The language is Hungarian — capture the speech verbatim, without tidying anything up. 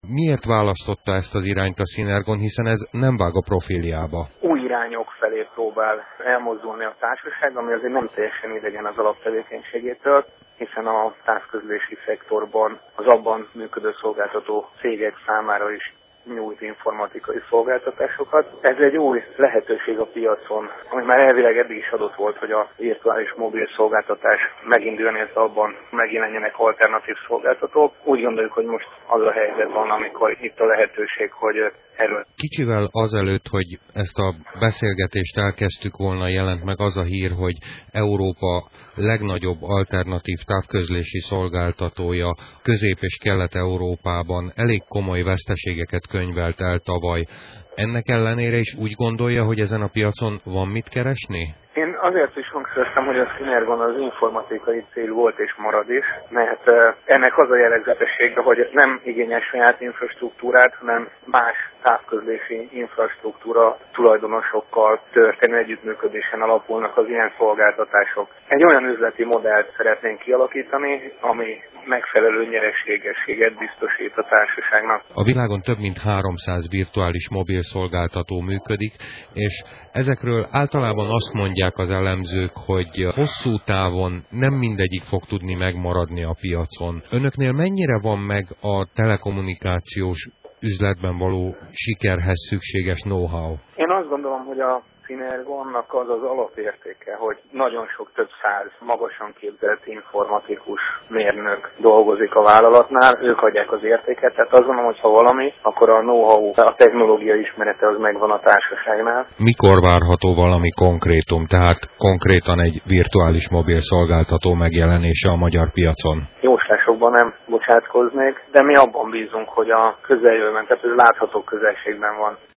Miért választotta ezt az irányt a Synergon, hiszen ez nem vág a profiljába? Új irányok felé próbál elmozdulni a társaság, ami azért nem teljesen idegen az alaptevékenységétől, hiszen a távközlési szektorban az abban működő szolgáltató cégek számára is nyújt informatikai szolgáltatásokat. Ez egy új lehetőség a piacon, ami már elvileg eddig is adott volt, hogy a virtuális mobil szolgáltatás meginduljon, illetve abban megjelenjenek alternatív szolgáltatók. Úgy gondoljuk, hogy most az a helyzet van, amikor itt a lehetőség, hogy erről. Kicsivel azelőtt, hogy ezt a beszélgetést elkezdtük volna, jelent meg az a hír, hogy Európa legnagyobb alternatív távközlési szolgáltatója Közép- és Kelet-Európában elég komoly veszteségeket könyvelt el tavaly. Ennek ellenére is úgy gondolja, hogy ezen a piacon van mit keresni? Én azért is hangsúlyoztam, hogy a Synergon az informatikai cég volt és marad is, mert ennek az a jellegzetessége, hogy nem igényel saját infrastruktúrát, hanem más távközlési infrastruktúra tulajdonosokkal történő együttműködésen alapulnak az ilyen szolgáltatások. Egy olyan üzleti modellt szeretnénk kialakítani, ami megfelelő nyereségességet biztosít a társaságnak. A világon több mint háromszáz virtuális mobil szolgáltató működik, és ezekről általában azt mondják az elemzők, hogy hosszú távon nem mindegyik fog tudni megmaradni a piacon. Önöknél mennyire van meg a telekommunikációs üzletben való sikerhez szükséges know-how? Én azt gondolom, hogy a Synergonnak az az alapértéke, hogy nagyon sok több száz magasan képzelt informatikus mérnök dolgozik a vállalatnál, ők adják az értéket, tehát azt gondolom, hogy ha valami, akkor a know-how, a technológia ismerete az megvan a társaságnál. Mikor várható valami konkrétum, tehát konkrétan egy virtuális mobil szolgáltató megjelenése a magyar piacon? Jóslásokban nem bocsátkoznék, de mi abban bízunk, hogy a közeljövőben, tehát ez látható közelségben van.